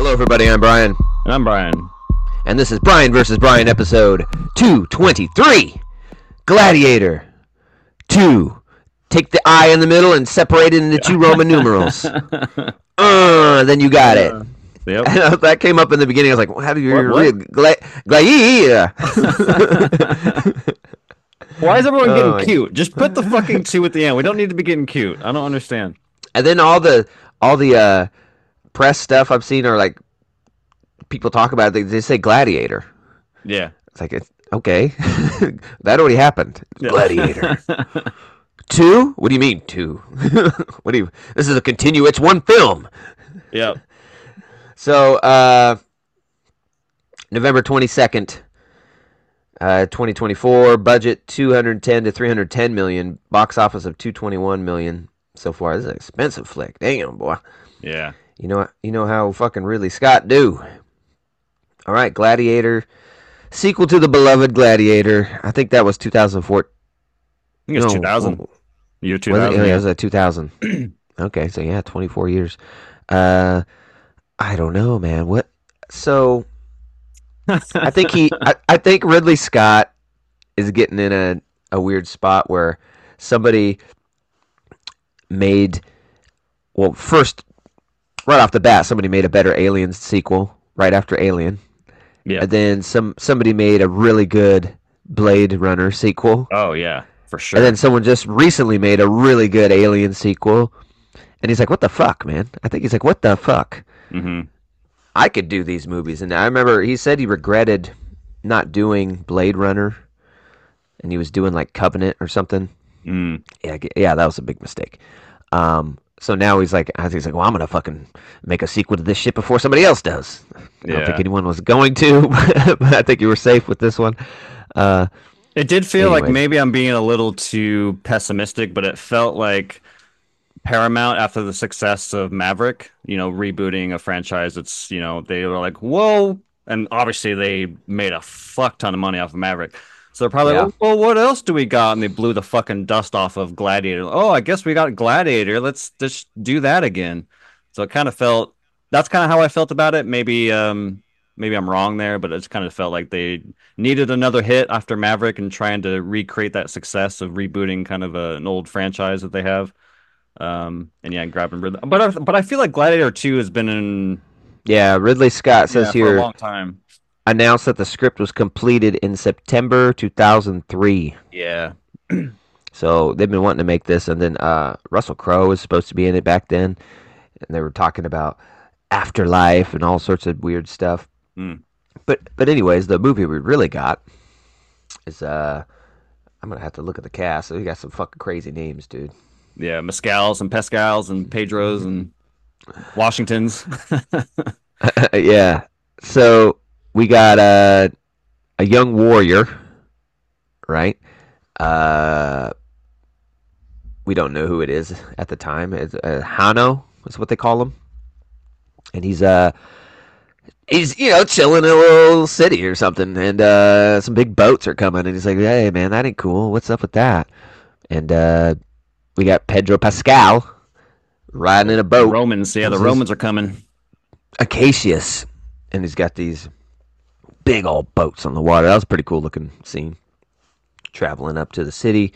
Hello, everybody. I'm Brian. And I'm Brian. And this is Brian versus Brian, episode 223. Gladiator 2. Take the I in the middle and separate it into two Roman numerals. Then you got it. Yep. That came up in the beginning. I was like, well, how do you read Gladiator? Why is everyone getting cute? Just put the fucking 2 at the end. We don't need to be getting cute. I don't understand. And then all the press stuff I've seen are like people talk about it. They say Gladiator. Yeah. It's like, okay, that already happened. Yeah. Gladiator 2? What do you mean 2? This is a continue. It's one film. Yep. So November 22nd, 2024. Budget 210 to 310 million. Box office of 221 million so far. This is an expensive flick. Damn, boy. Yeah. You know how fucking Ridley Scott do. All right, Gladiator, sequel to the beloved Gladiator. I think that was 2004. I think it's 2000. Year 2000. Was it? Yeah, it was 2000. Okay, so yeah, 24 years. I don't know, man. What? So I think Ridley Scott is getting in a weird spot where somebody made, well, first, right off the bat, somebody made a better Alien sequel right after Alien. Yeah. And then somebody made a really good Blade Runner sequel. Oh, yeah, for sure. And then someone just recently made a really good Alien sequel. And he's like, what the fuck, man? I think he's like, what the fuck? Mm-hmm. I could do these movies. And I remember he said he regretted not doing Blade Runner. And he was doing like Covenant or something. Mm. Yeah, that was a big mistake. So now he's like, well, I'm going to fucking make a sequel to this shit before somebody else does. I don't think anyone was going to, but I think you were safe with this one. It did feel like maybe I'm being a little too pessimistic, but it felt like Paramount, after the success of Maverick, rebooting a franchise, it's, they were like, whoa. And obviously they made a fuck ton of money off of Maverick. So they're probably like, well, what else do we got? And they blew the fucking dust off of Gladiator. Oh, I guess we got Gladiator. Let's just do that again. So it kind of felt, that's kind of how I felt about it. Maybe I'm wrong there, but it just kind of felt like they needed another hit after Maverick and trying to recreate that success of rebooting kind of an old franchise that they have. And grabbing Ridley. But I feel like Gladiator 2 has been in... Yeah, Ridley Scott says here... for a long time. Announced that the script was completed in September 2003. Yeah. So they've been wanting to make this, and then Russell Crowe was supposed to be in it back then, and they were talking about afterlife and all sorts of weird stuff. Mm. But anyways, the movie we really got is I'm gonna have to look at the cast. So we got some fucking crazy names, dude. Yeah, Mescals and Pascals and Pedros and Washingtons. Yeah. So we got a young warrior, right? We don't know who it is at the time. It's Hano is what they call him, and he's chilling in a little city or something, and some big boats are coming, and he's like, "Hey, man, that ain't cool. What's up with that?" And we got Pedro Pascal riding in a boat. The Romans are coming. Acacius, and he's got these big old boats on the water. That was a pretty cool looking scene. Traveling up to the city.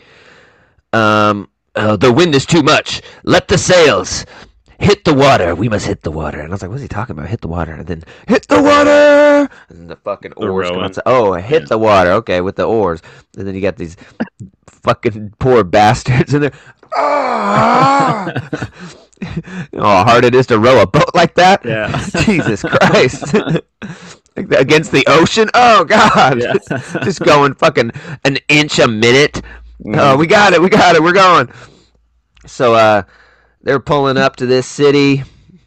The wind is too much. Let the sails hit the water. We must hit the water. And I was like, what's he talking about? Hit the water. And then, hit the water! And the fucking oars come out. Oh, hit the water. Okay, with the oars. And then you got these fucking poor bastards in there. Ah! You know how hard it is to row a boat like that? Yeah. Jesus Christ. Against the ocean? Oh, God. Yeah. Just going fucking an inch a minute. Oh, we got it. We're going. So, they're pulling up to this city.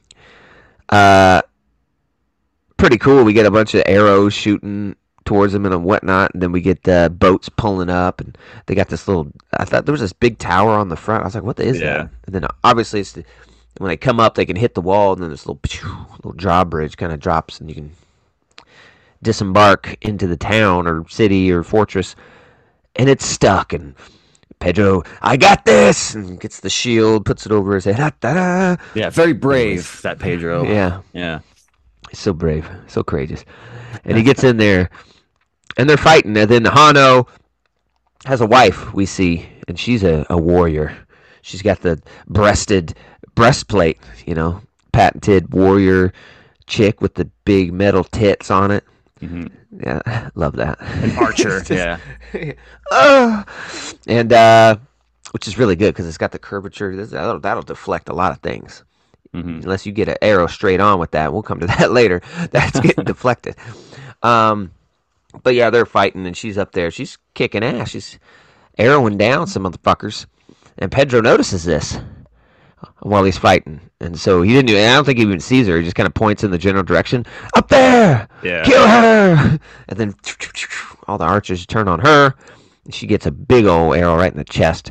Pretty cool. We get a bunch of arrows shooting towards them and whatnot, and then we get boats pulling up, and they got this little... I thought there was this big tower on the front. I was like, what is that? And then, obviously, it's when they come up, they can hit the wall, and then this little drawbridge kind of drops, and you can disembark into the town or city or fortress, and it's stuck, and Pedro, I got this, and gets the shield, puts it over his head. Yeah, very brave, that Pedro. Yeah. Yeah. He's so brave, so courageous. And he gets in there, and they're fighting. And then Hano has a wife, we see, and she's a warrior. She's got the breastplate, patented warrior chick with the big metal tits on it. Mm-hmm. Yeah, love that. An archer, yeah. And which is really good because it's got the curvature. That'll deflect a lot of things. Mm-hmm. Unless you get an arrow straight on with that. We'll come to that later. That's getting deflected. But yeah, they're fighting, and she's up there. She's kicking ass. She's arrowing down some motherfuckers. And Pedro notices this while he's fighting. And so I don't think he even sees her. He just kind of points in the general direction. Up there! Yeah. Kill her! And then all the archers turn on her. And she gets a big old arrow right in the chest.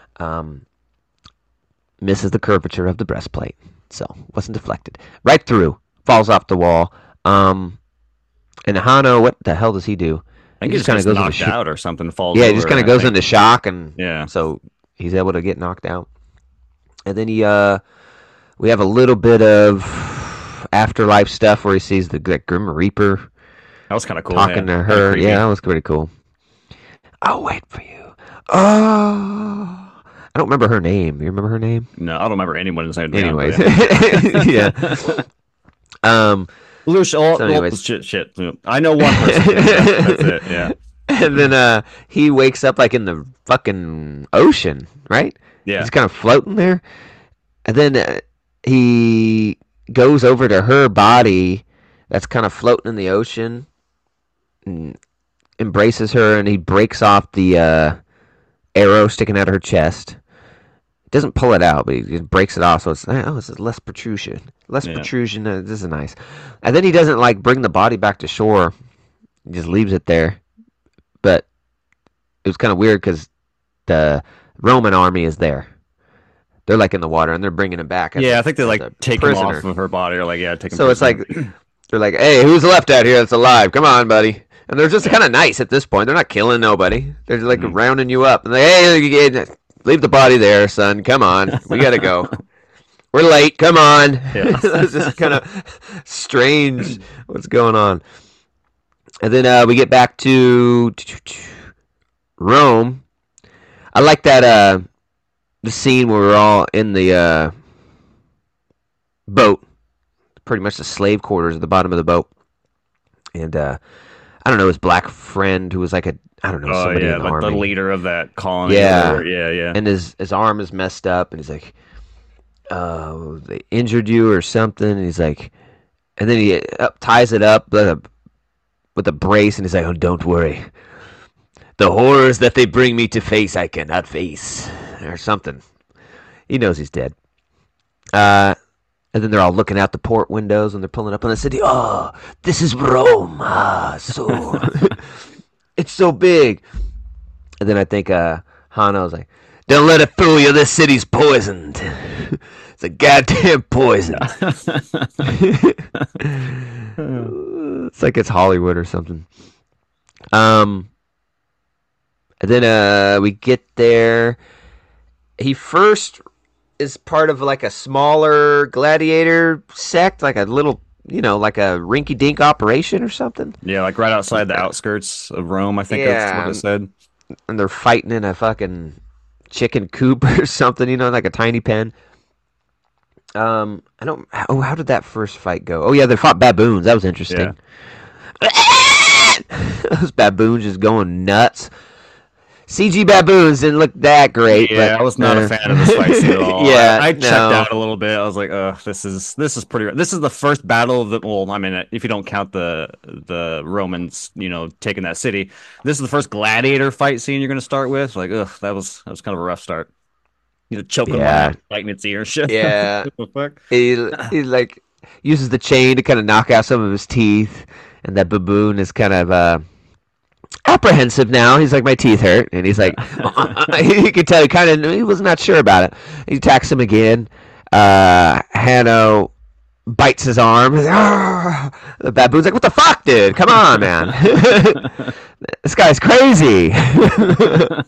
Misses the curvature of the breastplate. So, wasn't deflected. Right through. Falls off the wall. And Hano, what the hell does he do? I think he just kind of goes knocked out or something. Falls he just kind of goes into shock. And so he's able to get knocked out. And then we have a little bit of afterlife stuff where he sees the Grim Reaper. That was kind of cool. Talking to her. Yeah, that was pretty cool. I'll wait for you. Oh. I don't remember her name. You remember her name? No, I don't remember anyone's name. Anyways. Yeah. Shit. I know one person. That's it, yeah. And then he wakes up like in the fucking ocean, right? Yeah. He's kind of floating there. And then he goes over to her body that's kind of floating in the ocean and embraces her, and he breaks off the arrow sticking out of her chest. He doesn't pull it out, but he just breaks it off, so it's less protrusion. Protrusion, this is nice. And then he doesn't bring the body back to shore. He just leaves it there. But it was kind of weird because the Roman army is there. They're in the water, and they're bringing him back. I think they take him off of her body, or take him. So it's they're like, hey, who's left out here that's alive? Come on, buddy. And they're just kind of nice at this point. They're not killing nobody. They're just rounding you up. And hey, leave the body there, son. Come on. We got to go. We're late. Come on. Yeah. It's just kind of strange what's going on. And then we get back to Rome. I like that the scene where we're all in the boat. Pretty much the slave quarters at the bottom of the boat. And I don't know, his black friend who was somebody in the army. The leader of that colony. Yeah. Yeah. And his arm is messed up, and he's like, they injured you or something. And he's like, and then he ties it up with a brace, and he's like, oh, don't worry. The horrors that they bring me to face, I cannot face. Or something. He knows he's dead. And then they're all looking out the port windows, and they're pulling up on the city. Oh, this is Rome. So it's so big. And then I think Hano's like, don't let it fool you. This city's poisoned. It's a goddamn poison. It's like it's Hollywood or something. And then we get there. He first is part of a smaller gladiator sect, like a little, like a rinky-dink operation or something. Yeah, right outside the outskirts of Rome, I think that's what it said. And they're fighting in a fucking chicken coop or something, like a tiny pen. How did that first fight go? Oh yeah, they fought baboons. That was interesting. Yeah. Those baboons just going nuts. CG baboons didn't look that great. Yeah, but, I was not a fan of this fight scene at all. Yeah, I checked out a little bit. I was like, this is pretty. This is the first battle of the. Well, I mean, if you don't count the Romans, taking that city, this is the first gladiator fight scene you're going to start with. Like, that was kind of a rough start. Choking him, biting its ear, shit. Yeah, what the fuck? He uses the chain to kind of knock out some of his teeth, and that baboon is kind of apprehensive now. He's like, my teeth hurt, and he's like, you could tell he was not sure about it. He attacks him again. Hano bites his arm. The baboon's like, what the fuck, dude? Come on, man. This guy's crazy.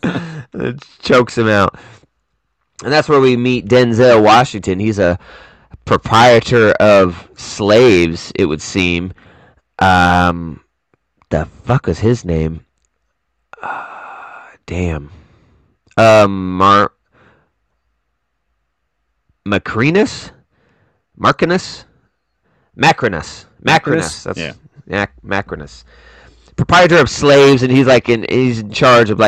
It chokes him out. And that's where we meet Denzel Washington. He's a proprietor of slaves, it would seem. The fuck was his name? Damn. Macrinus? Marcinus? Macrinus. That's Macrinus. Proprietor of slaves, and he's in charge of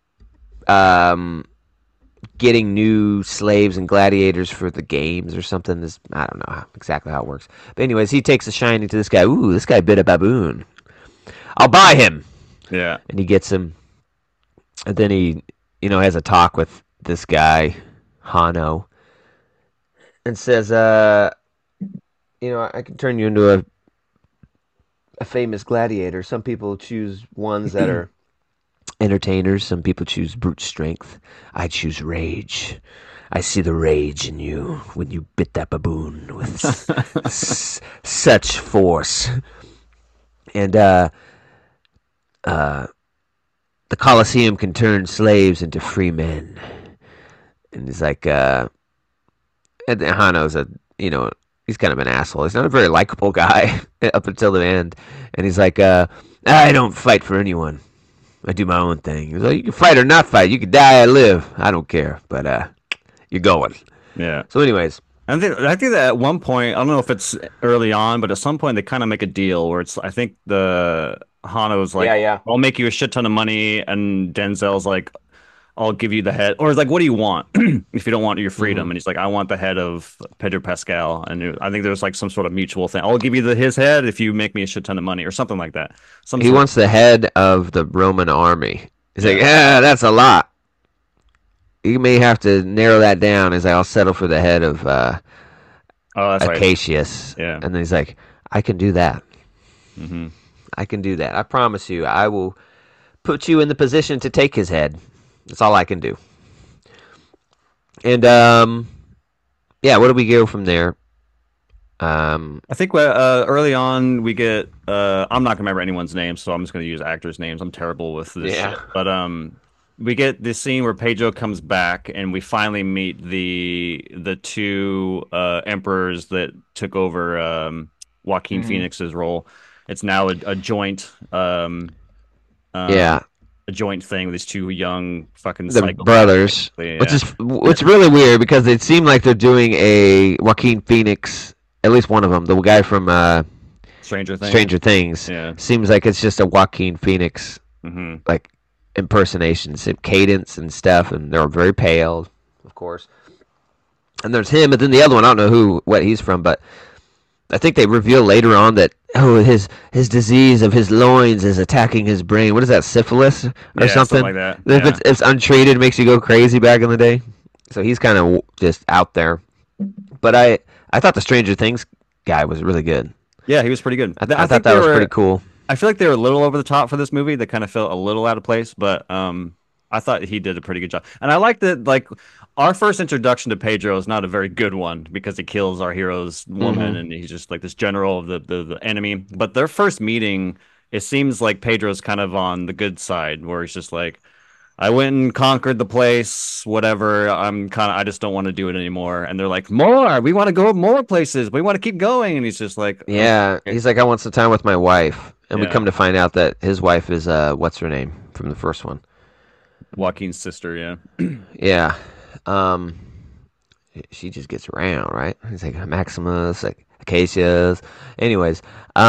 getting new slaves and gladiators for the games or something. I don't know exactly how it works. But anyways, he takes a shining to this guy. Ooh, this guy bit a baboon. I'll buy him. Yeah. And he gets him. And then he, has a talk with this guy, Hanno, and says, I can turn you into a famous gladiator. Some people choose ones that are entertainers. Some people choose brute strength. I choose rage. I see the rage in you when you bit that baboon with such force. And the Colosseum can turn slaves into free men. And he's like, and Hanno's he's kind of an asshole. He's not a very likable guy up until the end. And he's like, I don't fight for anyone. I do my own thing. He's like, you can fight or not fight. You can die or live. I don't care. But you're going. Yeah. So anyways. I think that at one point, I don't know if it's early on, but at some point they kind of make a deal where I think the Hanno's like, I'll make you a shit ton of money, and Denzel's like, I'll give you the head, or it's like, what do you want if you don't want your freedom? Mm-hmm. And he's like, I want the head of Pedro Pascal, and I think there's like some sort of mutual thing. I'll give you his head if you make me a shit ton of money, or something like that. He wants the head of the Roman army. He's like, that's a lot. You may have to narrow that down. He's like, I'll settle for the head of Acacius. Right. Yeah. And then he's like, I can do that. Mm-hmm. I can do that. I promise you. I will put you in the position to take his head. That's all I can do. And, where do we go from there? I think early on we get, I'm not going to remember anyone's name, so I'm just going to use actors' names. I'm terrible with this shit. But we get this scene where Pedro comes back, and we finally meet the two emperors that took over Joaquin Phoenix's role. It's now a joint a joint thing with these two young fucking brothers, which is really weird because it seemed like they're doing a Joaquin Phoenix, at least one of them, the guy from Stranger Things. Yeah. Seems like it's just a Joaquin Phoenix like impersonations, cadence and stuff, and they're very pale, of course. And there's him, and then the other one, I don't know what he's from, but I think they reveal later on that his disease of his loins is attacking his brain. What is that, syphilis or something? Like that. If it's untreated, it makes you go crazy back in the day. So he's kind of just out there. But I thought the Stranger Things guy was really good. Yeah, he was pretty good. I thought that was pretty cool. I feel like they were a little over the top for this movie. They kind of felt a little out of place, but I thought he did a pretty good job. And I like that, like, our first introduction to Pedro is not a very good one because he kills our hero's woman and he's just like this general of the enemy. But their first meeting, it seems like Pedro's kind of on the good side, where he's just like, I went and conquered the place, whatever. I just don't want to do it anymore. And they're like, more, we want to go more places. We want to keep going. And he's just like, he's like, I want some time with my wife. And we come to find out that his wife is, what's her name from the first one? Joaquin's sister, yeah. Yeah. She just gets around, right? He's like Maximus, like Acacius. Anyways,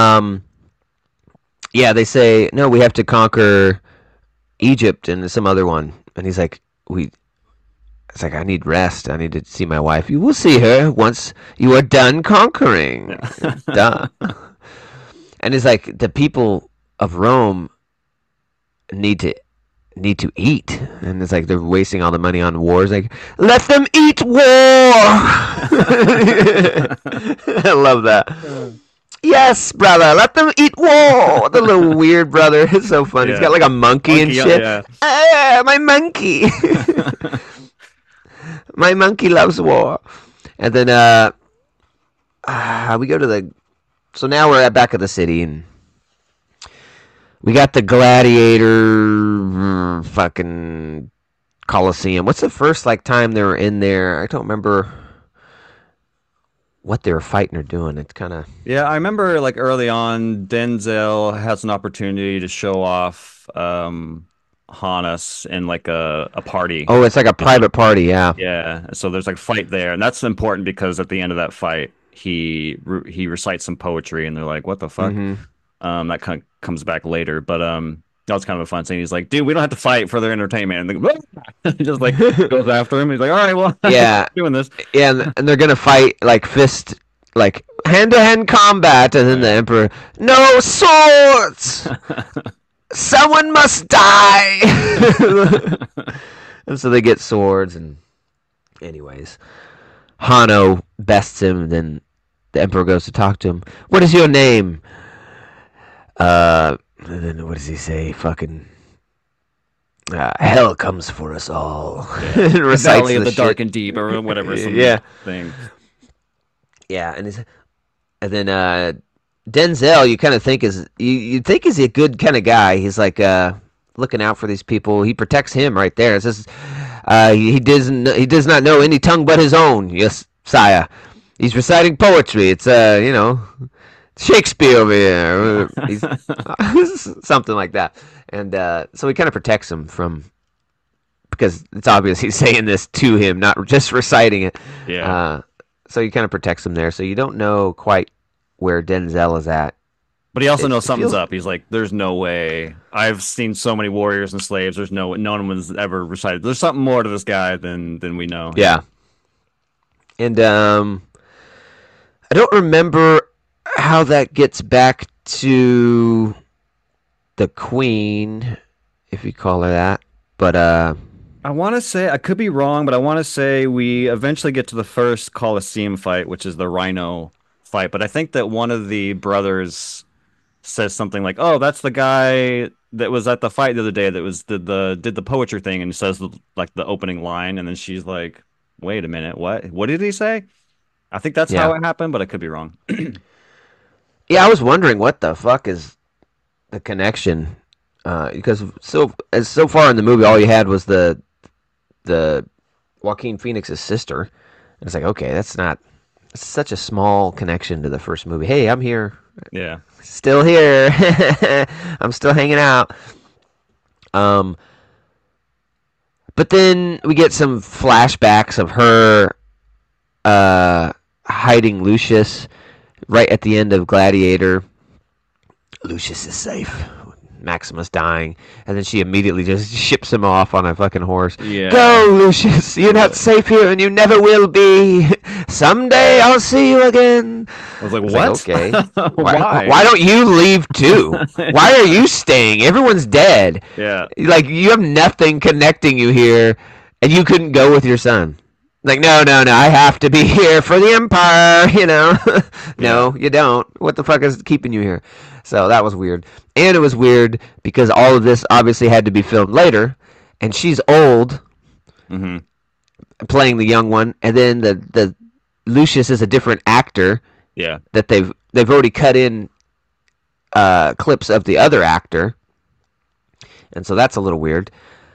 they say, no, we have to conquer Egypt and some other one. And he's like, it's like, I need rest. I need to see my wife. You will see her once you are done conquering. Yeah. Duh. And it's like, the people of Rome need to eat, and it's like they're wasting all the money on wars. Like, let them eat war. I love that. Yes, brother, let them eat war. The little weird brother is so funny. He's got like a monkey and shit. My monkey. My monkey loves war. And then we go to so now we're back at the city, and we got the gladiator fucking Colosseum. What's the first time they were in there? I don't remember what they were fighting or doing. It's kind of Yeah, I remember like early on, Denzel has an opportunity to show off Hannes in like a party. it's like a private party. Yeah. Yeah, so there's like fight there, and that's important because at the end of that fight, he recites some poetry, and they're like, "What the fuck?" Hmm. That kind of comes back later, but that was kind of a fun scene. He's like, "Dude, we don't have to fight for their entertainment," and he just like goes after him. He's like, "All right, well, Yeah. doing this." Yeah, and they're gonna fight like fist, like hand-to-hand combat, and then the Emperor, no swords. Someone must die. And so they get swords, and anyways, Hanno bests him. And then the Emperor goes to talk to him. What is your name? And then what does he say? Fucking hell comes for us all. Yeah. The Valley of the Dark and Deep, or whatever. Yeah. Thing. Yeah, and then Denzel, you kind of think you think is a good kind of guy. He's like looking out for these people. He protects him right there. It's just, he does not know any tongue but his own. Yes, sire. He's reciting poetry. It's Shakespeare over here. He's, something like that. And so he kind of protects him from, because it's obvious he's saying this to him, not just reciting it. Yeah. So he kind of protects him there. So you don't know quite where Denzel is at. But he also knows something's up. He's like, there's no way. I've seen so many warriors and slaves. There's no one's ever recited. There's something more to this guy than we know. Yeah. And I don't remember how that gets back to the Queen, if you call her that. But I want to say, I could be wrong, but I want to say we eventually get to the first Colosseum fight, which is the Rhino fight. But I think that one of the brothers says something like, "Oh, that's the guy that was at the fight the other day that was did the poetry thing," and he says like the opening line, and then she's like, "Wait a minute, what did he say?" I think that's how it happened, but I could be wrong. Yeah, I was wondering what the fuck is the connection, because so far in the movie, all you had was the Joaquin Phoenix's sister, and it's like, okay, that's such a small connection to the first movie. Hey, I'm here. Yeah. Still here. I'm still hanging out. But then we get some flashbacks of her hiding Lucius right at the end of Gladiator. Lucius is safe. Maximus dying, and then she immediately just ships him off on a fucking horse. Yeah. Go, Lucius! You're not safe here, and you never will be. Someday I'll see you again. I was like, what? Like, okay. Why don't you leave too? Why are you staying? Everyone's dead. Yeah. Like, you have nothing connecting you here, and you couldn't go with your son. Like, no, I have to be here for the Empire, you know? No, you don't. What the fuck is keeping you here? So that was weird. And it was weird because all of this obviously had to be filmed later, and she's old, playing the young one, and then the Lucius is a different actor. Yeah. That they've already cut in clips of the other actor, and so that's a little weird.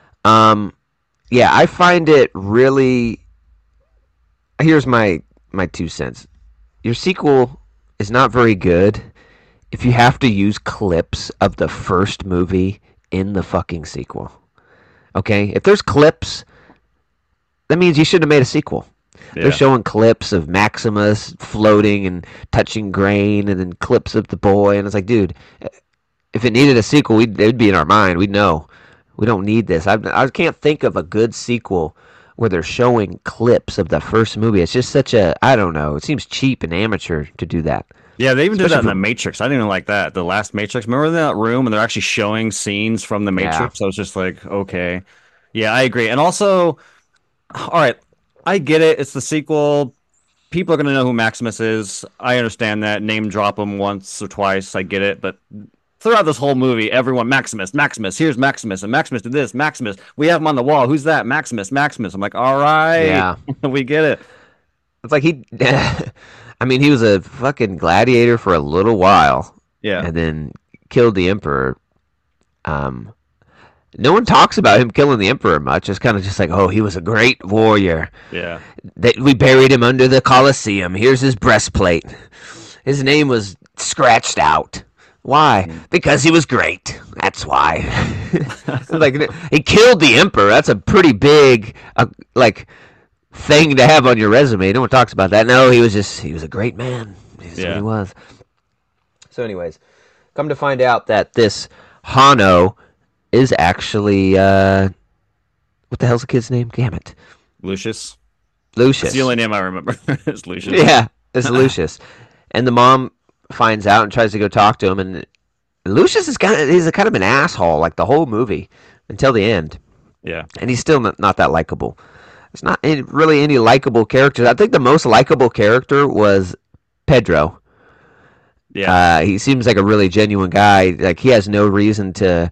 Yeah, I find it really. Here's my 2 cents. Your sequel is not very good if you have to use clips of the first movie in the fucking sequel. Okay? If there's clips, that means you shouldn't have made a sequel. Yeah. They're showing clips of Maximus floating and touching grain, and then clips of the boy, and it's like, dude, if it needed a sequel, it'd be in our mind. We'd know. We don't need this. I can't think of a good sequel where they're showing clips of the first movie. It's just such a, I don't know, it seems cheap and amateur to do that. Yeah, they even did that in The Matrix. I didn't even like that. The last Matrix. Remember that room and they're actually showing scenes from The Matrix? Yeah. I was just like, okay. Yeah, I agree. And also, all right, I get it. It's the sequel. People are going to know who Maximus is. I understand that. Name drop him once or twice. I get it. But throughout this whole movie, everyone, Maximus, here's Maximus, and Maximus did this, Maximus, we have him on the wall, who's that? Maximus. I'm like, all right, yeah. We get it. It's like he was a fucking gladiator for a little while. Yeah. And then killed the Emperor. And no one talks about him killing the emperor much. It's kind of just like, oh, he was a great warrior. Yeah. We buried him under the Colosseum. Here's his breastplate. His name was scratched out. Why? Because he was great. That's why. Like, he killed the emperor. That's a pretty big like thing to have on your resume. No one talks about that. No, he was a great man. That's what he was. So anyways, come to find out that this Hanno is actually what the hell's the kid's name? Damn it. Lucius. Lucius. That's the only name I remember. It's Lucius. Yeah, it's Lucius. And the mom finds out and tries to go talk to him, and Lucius he's kind of an asshole like the whole movie until the end. Yeah. And he's still not that likable. There's not really any likable characters. I think the most likable character was Pedro. Yeah. He seems like a really genuine guy. Like, he has no reason to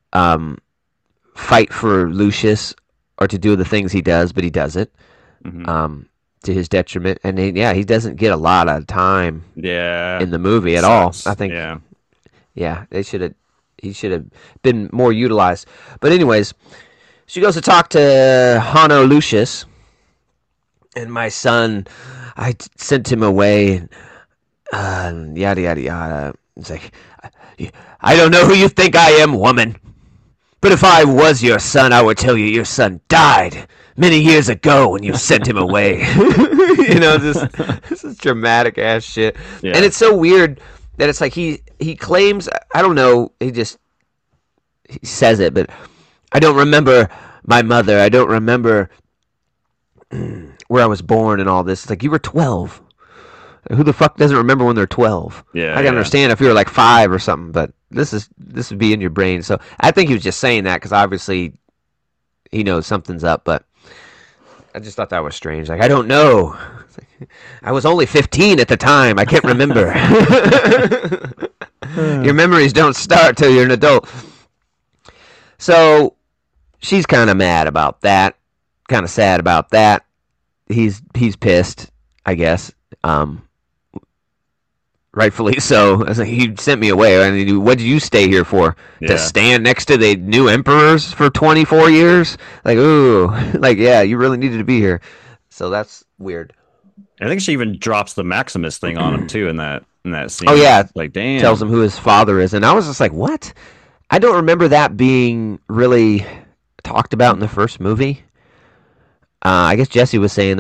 fight for Lucius or to do the things he does, but he does it to his detriment. And he doesn't get a lot of time in the movie at all. I think he should have been more utilized. But anyways, she goes to talk to Hanno Lucius, and my son, I sent him away, yada yada yada. It's like, I don't know who you think I am, woman, but if I was your son, I would tell you your son died many years ago when you sent him away. This is dramatic ass shit. Yeah. And it's so weird that it's like he claims, I don't know, he says it, but I don't remember my mother. I don't remember where I was born and all this. It's like, you were 12. Who the fuck doesn't remember when they're 12? Yeah, I can understand if you were like 5 or something, but this would be in your brain. So I think he was just saying that because obviously he knows something's up, but I just thought that was strange. Like, I don't know. I was only 15 at the time. I can't remember. Your memories don't start till you're an adult. So she's kind of mad about that. Kind of sad about that. He's pissed, I guess. Rightfully so. I was like, he sent me away. I mean, what did you stay here for? To stand next to the new emperors for 24 years? Like, ooh. Like, yeah, you really needed to be here. So that's weird. I think she even drops the Maximus thing on him, too, in that scene. Oh, yeah. Like, damn. Tells him who his father is. And I was just like, what? I don't remember that being really talked about in the first movie. I guess Jesse was saying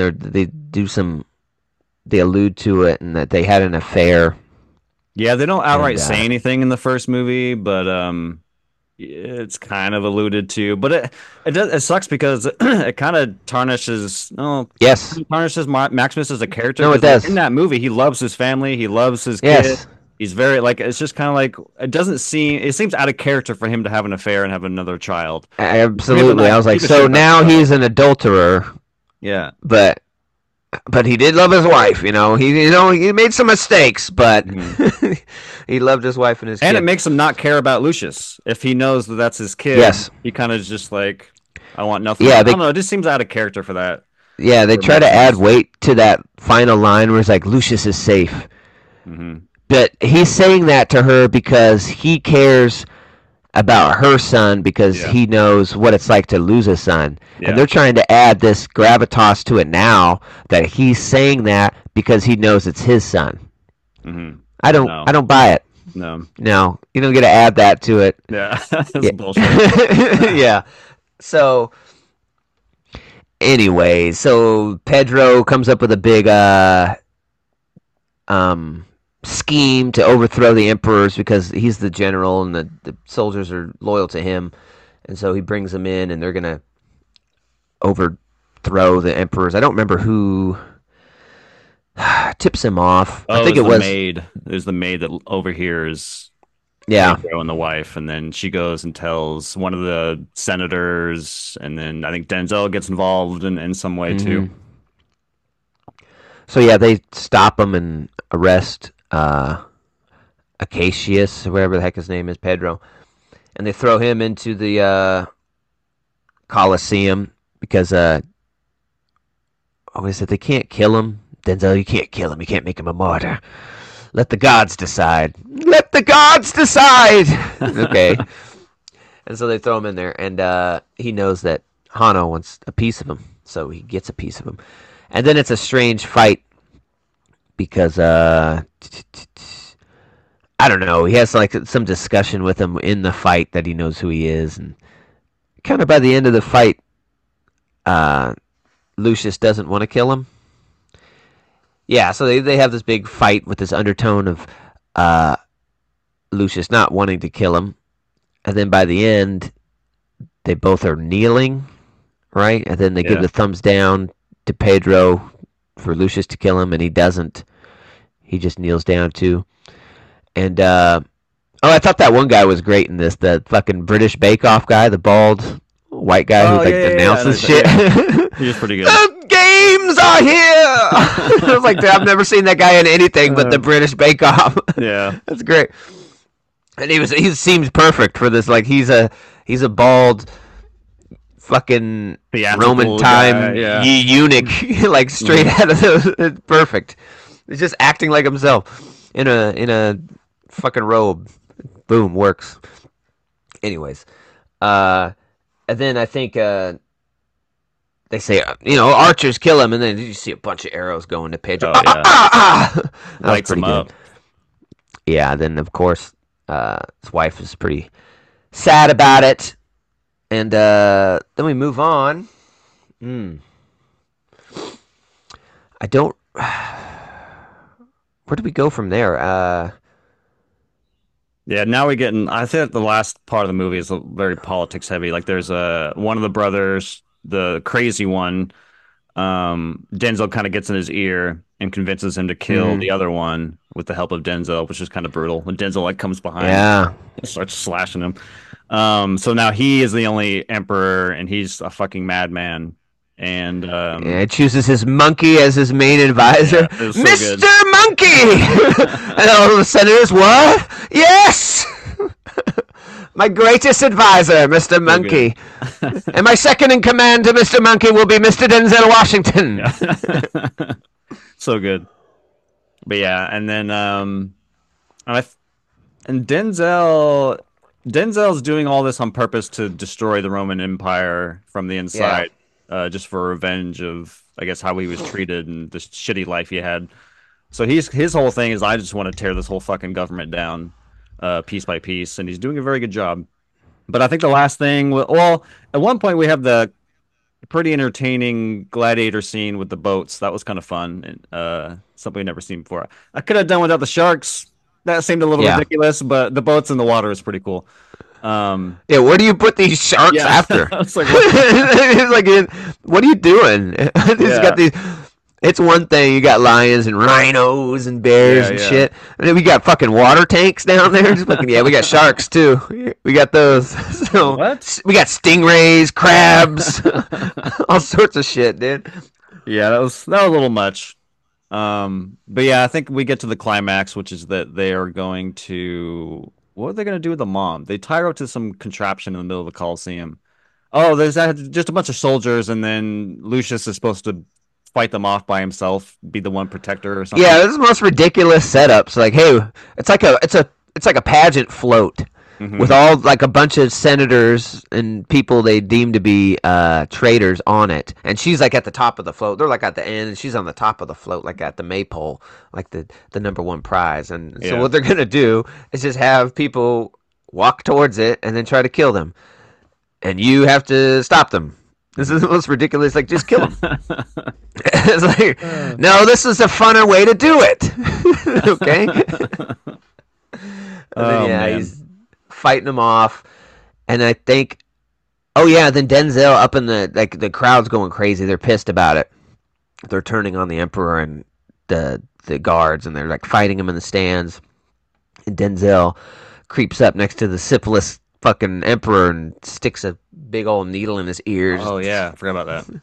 they allude to it and that they had an affair. Yeah, they don't outright say anything in the first movie, but it's kind of alluded to. But it sucks because it kind of tarnishes. Tarnishes Maximus as a character. No, it does. In that movie, he loves his family. He loves his kid. He's very it's just kind of like it seems out of character for him to have an affair and have another child. Absolutely. I was like, so now he's an adulterer. Yeah. But he did love his wife, He made some mistakes, but he loved his wife and his kid. And it makes him not care about Lucius if he knows that that's his kid. Yes. He kind of just like, I want nothing. Yeah, I don't know. It just seems out of character for that. Yeah, they try to add weight to that final line where it's like, Lucius is safe. Mm-hmm. But he's saying that to her because he cares about her son because he knows what it's like to lose a son. Yeah. And they're trying to add this gravitas to it now that he's saying that because he knows it's his son. Mm-hmm. I don't buy it. No, you don't get to add that to it. Yeah, that's bullshit. Yeah. So anyway, so Pedro comes up with a big scheme to overthrow the emperors because he's the general and the soldiers are loyal to him, and so he brings them in and they're gonna overthrow the emperors. I don't remember who tips him off. I think it was the maid. There's the maid that overhears Pedro and the wife, and then she goes and tells one of the senators, and then I think Denzel gets involved in some way too. So yeah, they stop him and arrest Acacius, or whatever the heck his name is, Pedro, and they throw him into the Colosseum because they said they can't kill him. Denzel, you can't kill him. You can't make him a martyr. Let the gods decide. Let the gods decide. Okay. And And so they throw him in there, and he knows that Hano wants a piece of him, so he gets a piece of him. And then it's a strange fight because I don't know. He has like some discussion with him in the fight that he knows who he is, and kind of by the end of the fight, Lucius doesn't want to kill him. Yeah, so they have this big fight with this undertone of Lucius not wanting to kill him, and then by the end, they both are kneeling, right? And then they give the thumbs down to Pedro for Lucius to kill him, and he doesn't. He just kneels down too. And I thought that one guy was great in this. The fucking British Bake Off guy, the bald white guy who announces shit. He was pretty good. The games are here. I was like, I've never seen that guy in anything but the British Bake Off. Yeah, that's great. And he seems perfect for this. Like he's a bald fucking Roman time eunuch, like straight out of the perfect. He's just acting like himself in a fucking robe. Boom, works. Anyways, and then I think they say, archers kill him, and then you see a bunch of arrows going to Pedro. Lights him up. Yeah, then of course his wife is pretty sad about it, and then we move on. I don't. Where do we go from there? Yeah, now we get in. I think the last part of the movie is very politics heavy. Like there's one of the brothers, the crazy one. Denzel kind of gets in his ear and convinces him to kill the other one with the help of Denzel, which is kind of brutal. When Denzel like comes behind, and starts slashing him. So now he is the only emperor, and he's a fucking madman. And chooses his monkey as his main advisor, so Mr. Good. Monkey. And all the senators, what? Yes, my greatest advisor, Mr. Monkey. And my second in command to Mr. Monkey will be Mr. Denzel Washington. Yeah. So good. But yeah, and then Denzel's doing all this on purpose to destroy the Roman Empire from the inside. Just for revenge of, I guess, how he was treated and the shitty life he had. So his whole thing is, I just want to tear this whole fucking government down, piece by piece, and he's doing a very good job. But I think the last thing, well, at one point we have the pretty entertaining gladiator scene with the boats. That was kind of fun, and something we've never seen before. I could have done without the sharks. That seemed a little ridiculous, but the boats in the water is pretty cool. Where do you put these sharks after? It's like, what are you doing? Got these. It's one thing, you got lions and rhinos and bears and shit, and then we got fucking water tanks down there. We got sharks too. We got those. So what? We got stingrays, crabs, all sorts of shit, dude. Yeah, that was a little much. But yeah, I think we get to the climax, which is that they are going to. What are they going to do with the mom? They tie her up to some contraption in the middle of the Coliseum. Oh, there's just a bunch of soldiers, and then Lucius is supposed to fight them off by himself, be the one protector or something. Yeah, this is the most ridiculous setups. Like, hey, it's like a pageant float with all like a bunch of senators and people they deem to be traitors on it, and she's like at the top of the float. They're like at the end, and she's on the top of the float, like at the maypole, like the number one prize. And so what they're gonna do is just have people walk towards it and then try to kill them, and you have to stop them. This is the most ridiculous. Like, just kill them. It's like, no, this is a funner way to do it. Okay. And then, he's fighting them off, and I think, then Denzel up in the crowd's going crazy. They're pissed about it. They're turning on the emperor and the guards, and they're like fighting him in the stands. And Denzel creeps up next to the syphilis fucking emperor and sticks a big old needle in his ears. Oh yeah, I forgot about that.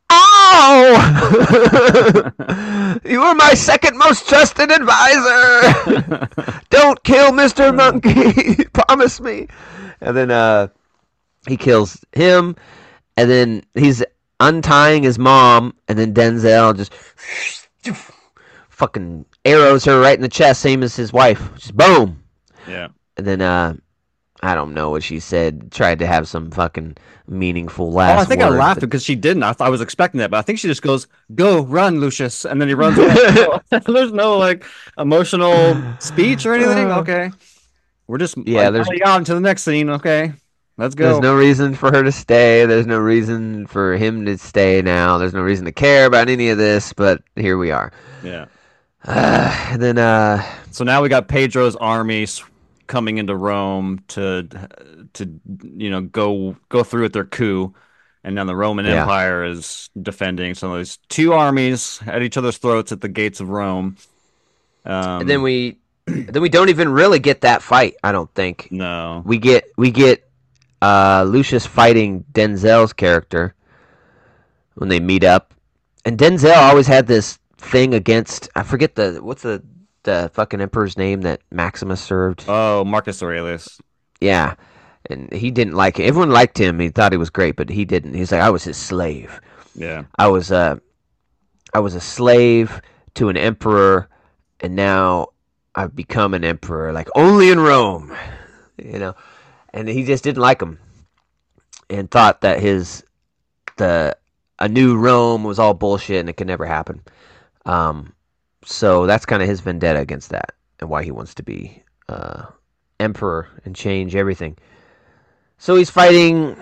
Oh! You are my second most trusted advisor. Don't kill Mr. Monkey. Promise me. And then he kills him, and then he's untying his mom, and then Denzel just fucking arrows her right in the chest, same as his wife. Just boom. Yeah. And then I don't know what she said. Tried to have some fucking meaningful Oh, I last think I words, laughed but because she didn't. I was expecting that, but I think she just goes, "Go, run, Lucius," and then he runs away. There's no like emotional speech or anything. Okay, we're just yeah, like already on to the next scene. Okay, let's there's go. no reason for her to stay. There's no reason for him to stay now. There's no reason to care about any of this, but here we are. Yeah. And then So now we got Pedro's army coming into Rome to go through with their coup, and then the Roman yeah. Empire is defending. So there's two armies at each other's throats at the gates of Rome. And then we don't even really get that fight, I don't think. No. We get Lucius fighting Denzel's character when they meet up. And Denzel always had this thing against, I forget what's the fucking emperor's name that Maximus served. Oh, Marcus Aurelius. Yeah. And he didn't like it. Everyone liked him. He thought he was great, but he didn't. He's like, I was his slave. Yeah. I was a slave to an emperor, and now I've become an emperor, like only in Rome, you know. And he just didn't like him, and thought that a new Rome was all bullshit and it could never happen. So that's kind of his vendetta against that, and why he wants to be emperor and change everything. So he's fighting.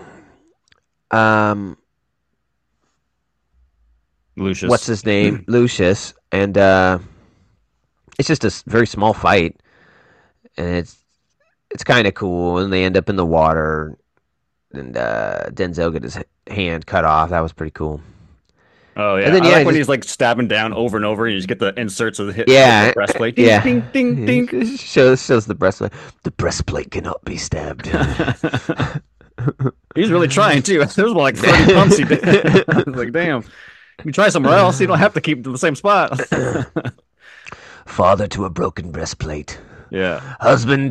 Lucius. What's his name? Lucius, and it's just a very small fight, and it's kind of cool. And they end up in the water, and Denzel get his hand cut off. That was pretty cool. Oh yeah, And then I like when just, he's like stabbing down over and over, and you just get the inserts of the hit yeah, the breastplate. Ding, yeah. ding, ding, ding. It shows the breastplate. The breastplate cannot be stabbed. He's really trying too. There's like 30 pumps he did. I was like, damn. You try somewhere else. You don't have to keep to the same spot. Father to a broken breastplate. Yeah. Husband.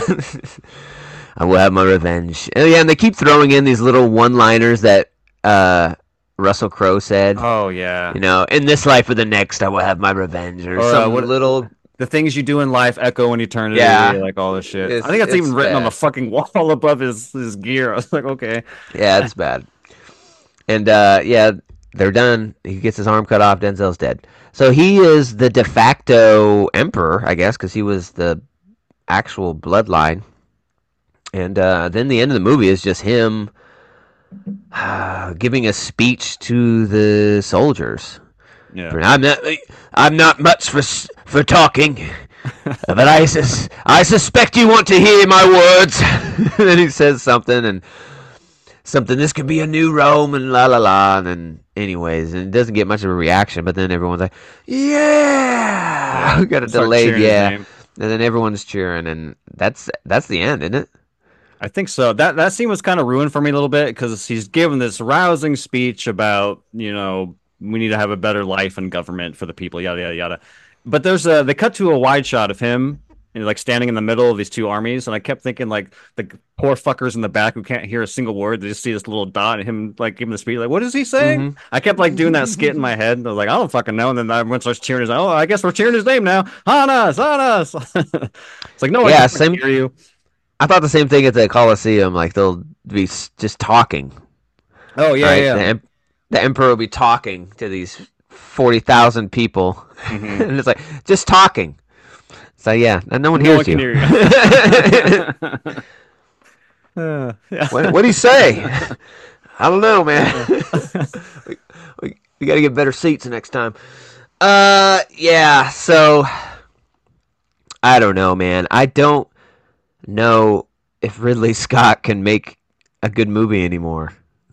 I will have my revenge. And yeah, and they keep throwing in these little one-liners that Russell Crowe said. Oh yeah. You know, in this life or the next, I will have my revenge, or some little. The things you do in life echo in eternity. Yeah. Like all this shit. I think that's even written on the fucking wall above his gear. I was like, okay. Yeah, it's bad. And yeah, they're done. He gets his arm cut off. Denzel's dead. So he is the de facto emperor, I guess, because he was the actual bloodline. And then the end of the movie is just him giving a speech to the soldiers. Yeah. I'm not much for talking, but I suspect you want to hear my words. And then he says something. This could be a new Rome, and la la la. And then, anyways, and it doesn't get much of a reaction. But then everyone's like, "Yeah!" We got a delayed yeah, and then everyone's cheering, and that's the end, isn't it? I think so. That scene was kind of ruined for me a little bit because he's given this rousing speech about, we need to have a better life and government for the people, yada yada yada. But they cut to a wide shot of him, like standing in the middle of these two armies, and I kept thinking like the poor fuckers in the back who can't hear a single word, they just see this little dot and him like giving the speech, like what is he saying? Mm-hmm. I kept like doing that skit in my head, and I was like, I don't fucking know. And then everyone starts cheering. He's like, oh, I guess we're cheering his name now. Hanas. It's like no one can hear you. I thought the same thing at the Coliseum. Like they'll be just talking. Oh yeah, right? Yeah. The emperor will be talking to these 40,000 people, mm-hmm. And it's like just talking. So yeah, and no one hears you. Hear you. Yeah. What do you say? I don't know, man. we got to get better seats next time. Yeah. So I don't know, man. I don't know if Ridley Scott can make a good movie anymore,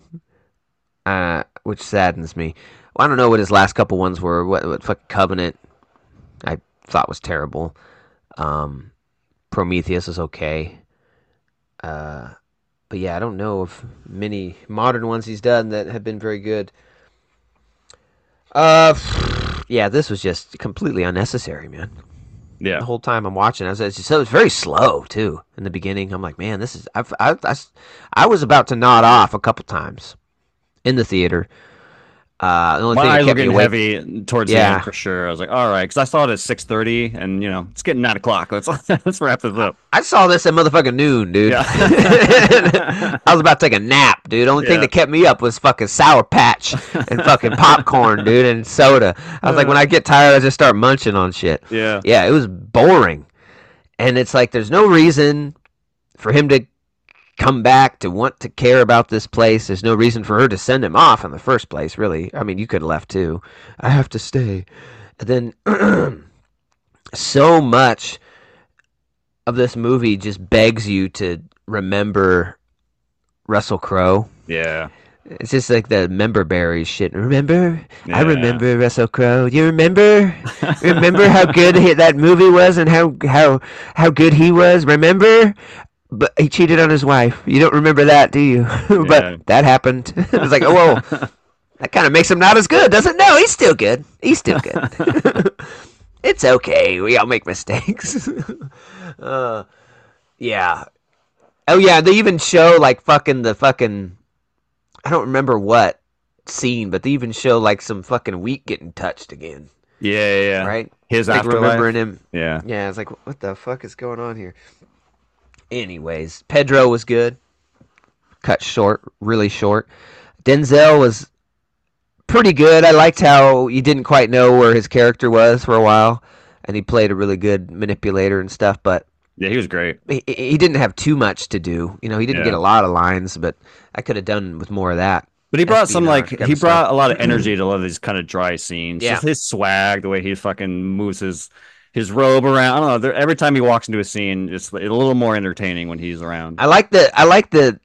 which saddens me. Well, I don't know what his last couple ones were. What fucking Covenant I thought was terrible. Prometheus is okay. But yeah, I don't know of many modern ones he's done that have been very good. Yeah, this was just completely unnecessary, man. Yeah. The whole time I'm watching, it was very slow too. In the beginning, I'm like, man, this is. I was about to nod off a couple times in the theater, The only My thing that eyes were kept me getting awake, heavy towards the end yeah, for sure. I was like, all right, because I saw it at 6:30, and it's getting 9 o'clock. Let's let's wrap this up. I saw this at motherfucking noon, dude. Yeah. I was about to take a nap, dude. The only thing Yeah. that kept me up was fucking Sour Patch and fucking popcorn, dude, and soda. I was like, when I get tired, I just start munching on shit. Yeah. Yeah, it was boring. And it's like, there's no reason for him to come back, to want to care about this place. There's no reason for her to send him off in the first place, really. I mean, you could have left too. I have to stay. And then so much of this movie just begs you to remember Russell Crowe. Yeah. It's just like the member berries shit. Remember? I Yeah. remember Russell Crowe. You remember? Remember how good that movie was and how good he was? Remember? But he cheated on his wife. You don't remember that, do you? But Yeah. that happened. It's like, oh, whoa, that kind of makes him not as good, doesn't it? No, he's still good. He's still good. It's okay. We all make mistakes. uh, yeah. Oh yeah, they even show like fucking I don't remember what scene, but they even show like some fucking wheat getting touched again. Yeah. Yeah. Right? His Like afterlife. remembering him. Yeah. Yeah, it's like what the fuck is going on here? Anyways, Pedro was good. Cut short, really short. Denzel was pretty good. I liked how you didn't quite know where his character was for a while, and he played a really good manipulator and stuff, but Yeah, he was great. he didn't have too much to do. You know, he didn't get Yeah. a lot of lines, but I could have done with more of that. But he brought some Espionage like kind he of brought stuff. a lot of energy to a lot of these kind of dry scenes. Yeah. Just his swag, the way he fucking moves his robe around. I don't know. Every time he walks into a scene, it's a little more entertaining when he's around. I like the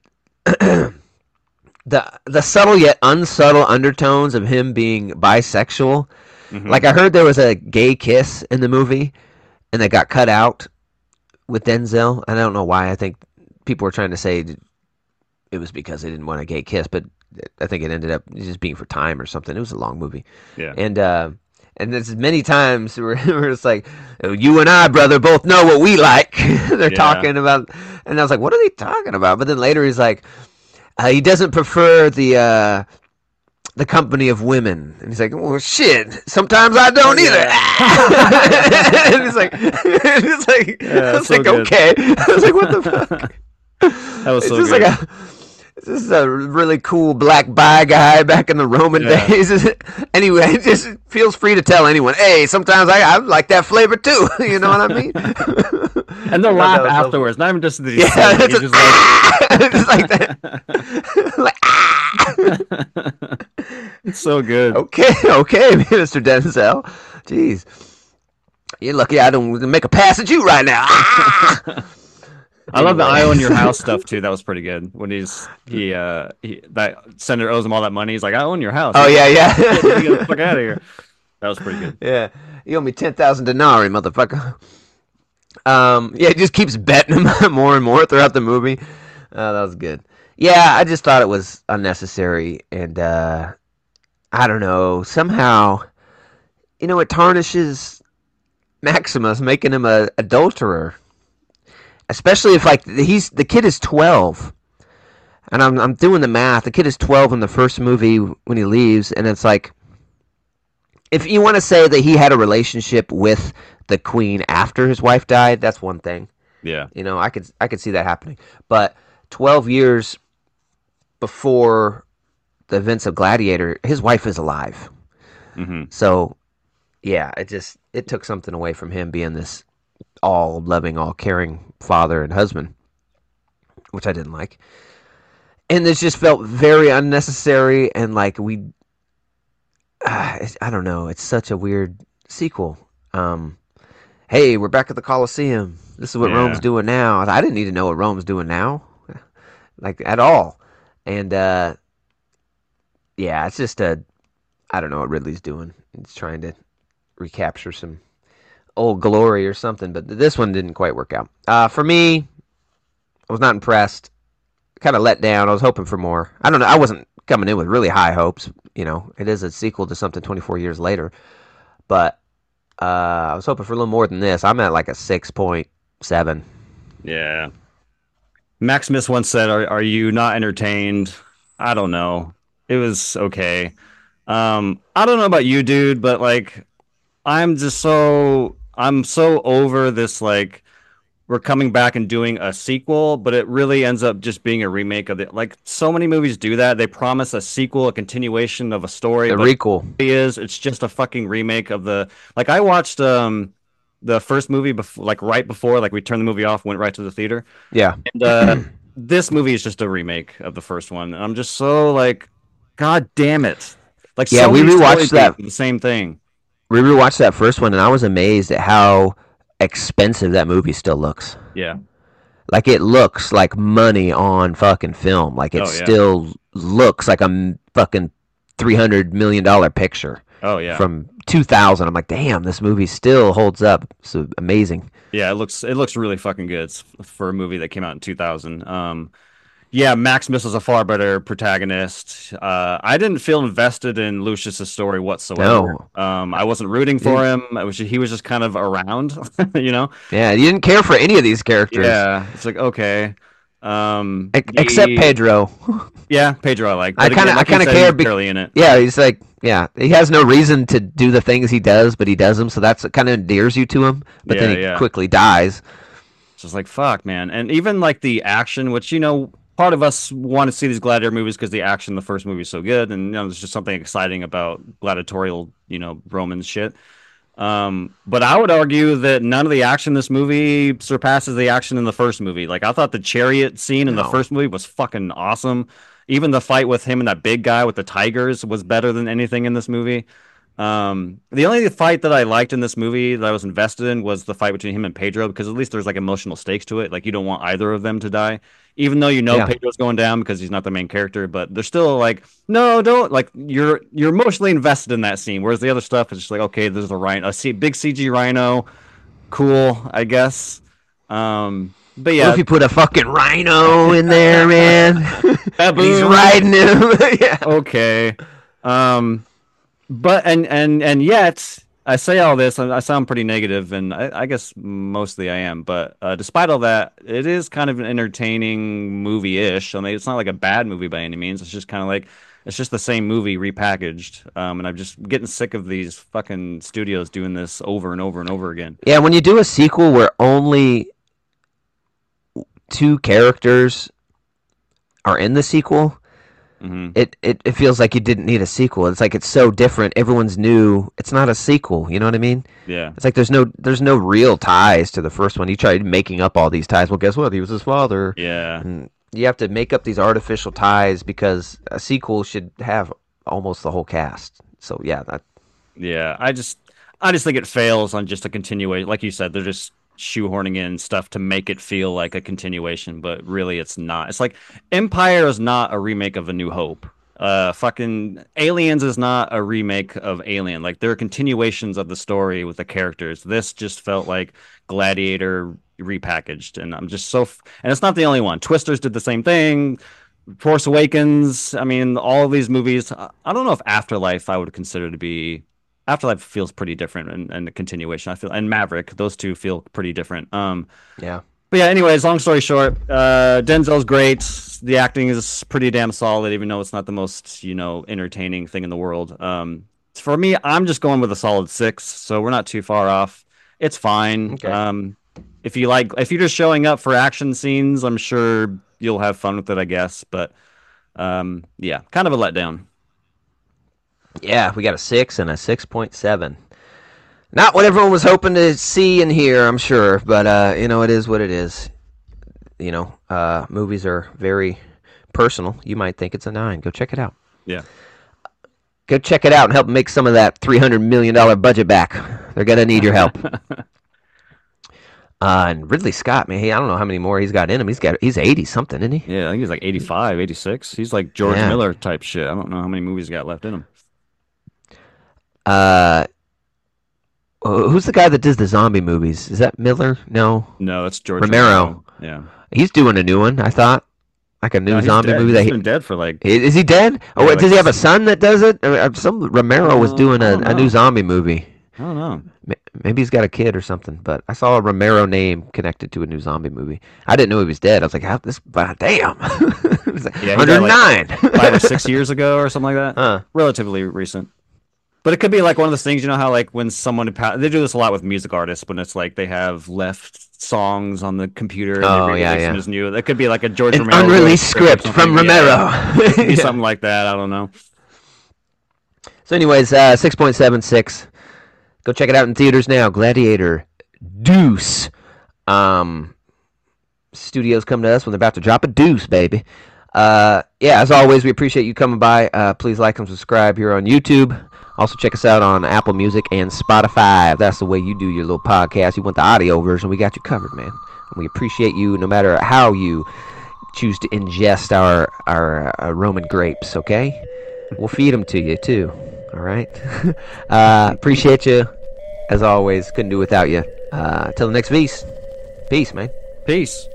the subtle yet unsubtle undertones of him being bisexual. Mhm. Like I heard there was a gay kiss in the movie, and they got cut out with Denzel. I don't know why. I think people were trying to say it was because they didn't want a gay kiss, but I think it ended up just being for time or something. It was a long movie, Yeah. and there's many times where it's like, "Oh, you and I, brother, both know what we like." They're Yeah. talking about, and I was like, what are they talking about? But then later he's like, he doesn't prefer the company of women, and he's like, well, shit, sometimes I don't either. And it's like, Yeah, I was so like, good. okay. I was like, what the fuck? That was It's so just good. like this is a really cool black bi guy back in the Roman Yeah. days. Anyway, it just feels free to tell anyone, hey, sometimes I like that flavor too. You know what I mean? And they'll I thought laugh that was so- afterwards. Not even just that he Yeah, said it. it's He's just like that. Like, it's so good. okay, Mr. Denzel. Jeez, you're lucky I don't make a pass at you right now. I love the Anyway. "I own your house" stuff too. That was pretty good. When he that senator owes him all that money. He's like, "I own your house." Oh yeah, Get yeah, the fuck out of here. That was pretty good. yeah. You owe me 10,000 denarii, motherfucker. Yeah, it just keeps betting him more and more throughout the movie. That was good. Yeah, I just thought it was unnecessary, and I don't know. Somehow, it tarnishes Maximus, making him a adulterer. Especially if like the kid is 12, and I'm doing the math. The kid is 12 in the first movie when he leaves, and it's like, if you want to say that he had a relationship with the queen after his wife died, that's one thing. Yeah. I could see that happening. But 12 years before the events of Gladiator, his wife is alive. Hmm. So, yeah, it took something away from him being this all loving, all caring father and husband, which I didn't like. And this just felt very unnecessary, and like I don't know, it's such a weird sequel. Hey, we're back at the Colosseum. This is what Yeah. Rome's doing now. I didn't need to know what Rome's doing now, like at all. And yeah, it's just I don't know what Ridley's doing. He's trying to recapture some old glory or something, but this one didn't quite work out. For me, I was not impressed. Kind of let down. I was hoping for more. I don't know. I wasn't coming in with really high hopes. It is a sequel to something 24 years later, but I was hoping for a little more than this. I'm at like a 6.7. Yeah. Maximus once said, "Are you not entertained?" I don't know. It was okay. I don't know about you, dude, but like I'm so over this like we're coming back and doing a sequel, but it really ends up just being a remake of it. Like so many movies do that. They promise a sequel, a continuation of a story, The but requel. it's just a fucking remake of the like I watched the first movie before like right before like we turned the movie off, went right to the theater. Yeah. And this movie is just a remake of the first one. And I'm just so like, God damn it. Like Yeah, so we many story rewatched that. beats are the same thing. We rewatched that first one, and I was amazed at how expensive that movie still looks. Yeah. Like it looks like money on fucking film. Like it Oh yeah. still looks like a fucking $300 million picture Oh yeah. from 2000. I'm like, damn, this movie still holds up. It's amazing. Yeah, it looks really fucking good for a movie that came out in 2000. Yeah, Maximus is a far better protagonist. I didn't feel invested in Lucius's story whatsoever. No, I wasn't rooting for him. He was just kind of around, you know? yeah, you didn't care for any of these characters Yeah, it's like okay. except The Pedro. Yeah, Pedro I like, I but kind again, of, I like you kind of said, care. he's barely in it. Yeah, he's like, yeah, he has no reason to do the things he does, but he does them. So that's kind of endears you to him. But Yeah, then he yeah. quickly dies. It's just like fuck, man. And even like the action, which part of us want to see these gladiator movies because the action in the first movie is so good, and there's just something exciting about gladiatorial, Roman shit. But I would argue that none of the action in this movie surpasses the action in the first movie. Like I thought the chariot scene in the No, first movie was fucking awesome. Even the fight with him and that big guy with the tigers was better than anything in this movie. The only fight that I liked in this movie that I was invested in was the fight between him and Pedro because at least there's like emotional stakes to it. Like you don't want either of them to die, even though yeah, Pedro's going down because he's not the main character. But they're still like, no, don't like you're emotionally invested in that scene. Whereas the other stuff is just like, okay, there's a rhino, big CG rhino, cool, I guess. But what yeah, if you put a fucking rhino in there, man? And he's baboon, riding him. Yeah. okay. Um, But and yet I say all this, I sound pretty negative, and I guess mostly I am. But despite all that, it is kind of an entertaining movie-ish. I mean, it's not like a bad movie by any means. It's just kind of like it's just the same movie repackaged. And I'm just getting sick of these fucking studios doing this over and over and over again. Yeah, when you do a sequel where only two characters are in the sequel, Hmm. it feels like you didn't need a sequel. It's like it's so different. Everyone's new. It's not a sequel. You know what I mean? Yeah, It's like there's no real ties to the first one. You tried making up all these ties. Well, guess what? He was his father. yeah, And you have to make up these artificial ties because a sequel should have almost the whole cast. So yeah, that yeah. I just think it fails on just a continuation. Like you said, they're just shoehorning in stuff to make it feel like a continuation, but really it's not. It's like Empire is not a remake of A New Hope. Fucking Aliens is not a remake of Alien. Like they're continuations of the story with the characters. This just felt like Gladiator repackaged, and I'm just and it's not the only one. Twisters did the same thing. Force Awakens. I mean, all of these movies. I don't know if Afterlife I would consider to be. Afterlife feels pretty different, and the continuation I feel, and Maverick. Those two feel pretty different. yeah. But yeah. Anyways, long story short, Denzel's great. The acting is pretty damn solid, even though it's not the most entertaining thing in the world. For me, I'm just going with a solid 6. So we're not too far off. It's fine. Okay. If you're just showing up for action scenes, I'm sure you'll have fun with it, I guess. But yeah, kind of a letdown. Yeah, we got a 6 and a 6.7. Not what everyone was hoping to see and hear, I'm sure, but it is what it is. Movies are very personal. You might think it's a 9. Go check it out. Yeah. Go check it out and help make some of that $300 million budget back. They're gonna need your help. And Ridley Scott, man, I don't know how many more he's got in him. He's 80 something, isn't he? Yeah, I think he's like 85, 86. He's like George Yeah. Miller type shit. I don't know how many movies he got left in him. Uh, who's the guy that does the zombie movies? Is that Miller? No, No, that's George Romero. Yeah. He's doing a new one. I thought, like a new No, he's zombie dead. movie. He's That been dead for like is he dead? Oh, yeah, wait, like does he have a son that does it? Some Romero was doing I a don't new know. zombie movie. I don't know. Maybe he's got a kid or something. But I saw a Romero name connected to a new zombie movie. I didn't know he was dead. I was like, "How this? Damn!" It was like, yeah, 109, like 5 or 6 years ago or something like that. Relatively recent. But it could be like one of those things, you know how like when someone they do this a lot with music artists when it's like they have left songs on the computer and they as new. That could be like a George Romero unreleased script from Romero. Yeah. Could be something like that. I don't know. So, anyways, 6.76. Go check it out in theaters now. Gladiator, Deuce. Studios come to us when they're about to drop a deuce, baby. As always, we appreciate you coming by. Please like and subscribe here on YouTube. Also, check us out on Apple Music and Spotify. If that's the way you do your little podcast, you want the audio version, we got you covered, man. And we appreciate you no matter how you choose to ingest our Roman grapes, okay? We'll feed them to you, too. All right? Appreciate you. As always, couldn't do without you. Till the next piece. Peace, man. Peace.